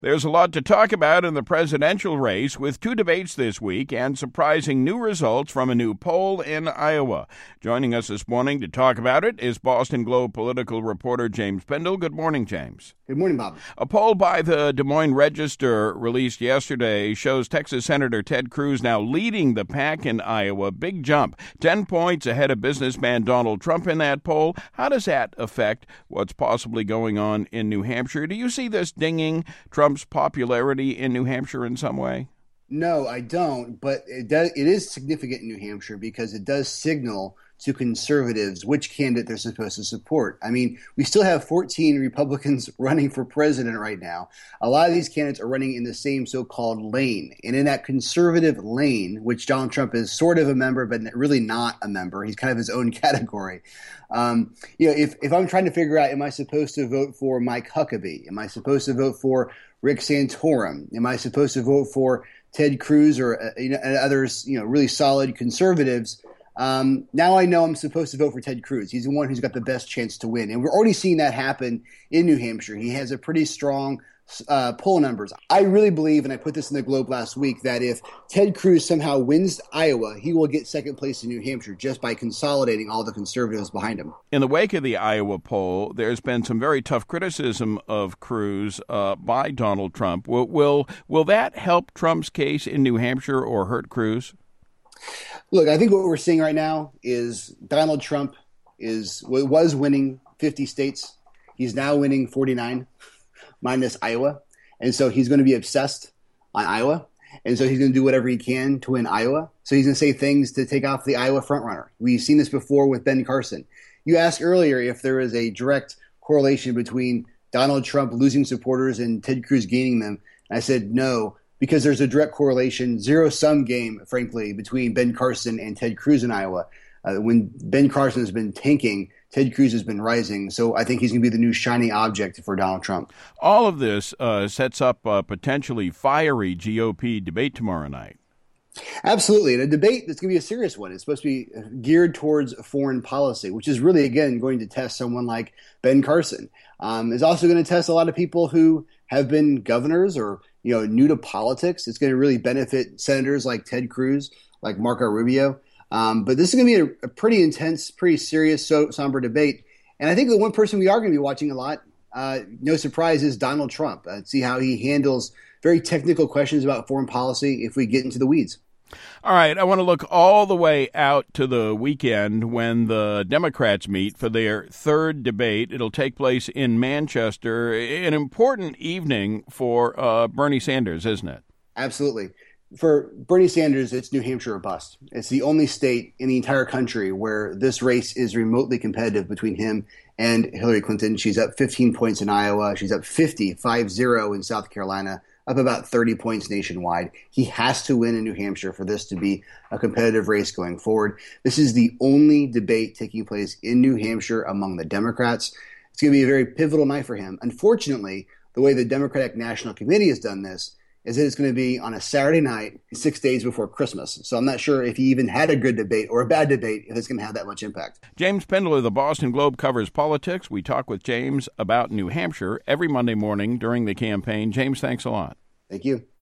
There's a lot to talk about in the presidential race with two debates this week and surprising new results from a new poll in Iowa. Joining us this morning to talk about it is Boston Globe political reporter James Pendle. Good morning, James. Good morning, Bob. A poll by the Des Moines Register released yesterday shows Texas Senator Ted Cruz now leading the pack in Iowa. Big jump, 10 points ahead of businessman Donald Trump in that poll. How does that affect what's possibly going on in New Hampshire? Do you see this dinging Trump's popularity in New Hampshire in some way? No, I don't, but it is significant in New Hampshire because it does signal to conservatives which candidate they're supposed to support. I mean, we still have 14 Republicans running for president right now. A lot of these candidates are running in the same so-called lane. And in that conservative lane, which Donald Trump is sort of a member, but really not a member, he's kind of his own category. If I'm trying to figure out, am I supposed to vote for Mike Huckabee? Am I supposed to vote for Rick Santorum? Am I supposed to vote for Ted Cruz or and others, really solid conservatives? Now I know I'm supposed to vote for Ted Cruz. He's the one who's got the best chance to win. And we're already seeing that happen in New Hampshire. He has a pretty strong poll numbers. I really believe, and I put this in the Globe last week, that if Ted Cruz somehow wins Iowa, he will get second place in New Hampshire just by consolidating all the conservatives behind him. In the wake of the Iowa poll, there's been some very tough criticism of Cruz by Donald Trump. Will that help Trump's case in New Hampshire or hurt Cruz? Look, I think what we're seeing right now is Donald Trump was winning 50 states. He's now winning 49, minus Iowa. And so he's going to be obsessed on Iowa. And so he's going to do whatever he can to win Iowa. So he's going to say things to take off the Iowa frontrunner. We've seen this before with Ben Carson. You asked earlier if there is a direct correlation between Donald Trump losing supporters and Ted Cruz gaining them. And I said no, because there's a direct correlation, zero-sum game, frankly, between Ben Carson and Ted Cruz in Iowa. When Ben Carson has been tanking, Ted Cruz has been rising. So I think he's going to be the new shiny object for Donald Trump. All of this sets up a potentially fiery GOP debate tomorrow night. Absolutely. And a debate that's going to be a serious one. It's supposed to be geared towards foreign policy, which is really, again, going to test someone like Ben Carson. It's also going to test a lot of people who have been governors or new to politics. It's going to really benefit senators like Ted Cruz, like Marco Rubio. But this is going to be a pretty intense, pretty serious, somber debate. And I think the one person we are going to be watching a lot, no surprise, is Donald Trump. See how he handles very technical questions about foreign policy if we get into the weeds. All right, I want to look all the way out to the weekend when the Democrats meet for their third debate. It'll take place in Manchester. An important evening for Bernie Sanders, isn't it? Absolutely. For Bernie Sanders, it's New Hampshire or bust. It's the only state in the entire country where this race is remotely competitive between him and Hillary Clinton. She's up 15 points in Iowa. She's up 50 in South Carolina, up about 30 points nationwide. He has to win in New Hampshire for this to be a competitive race going forward. This is the only debate taking place in New Hampshire among the Democrats. It's going to be a very pivotal night for him. Unfortunately, the way the Democratic National Committee has done this is that it's going to be on a Saturday night, 6 days before Christmas. So I'm not sure if he even had a good debate or a bad debate, if it's going to have that much impact. James Pendle of the Boston Globe covers politics. We talk with James about New Hampshire every Monday morning during the campaign. James, thanks a lot. Thank you.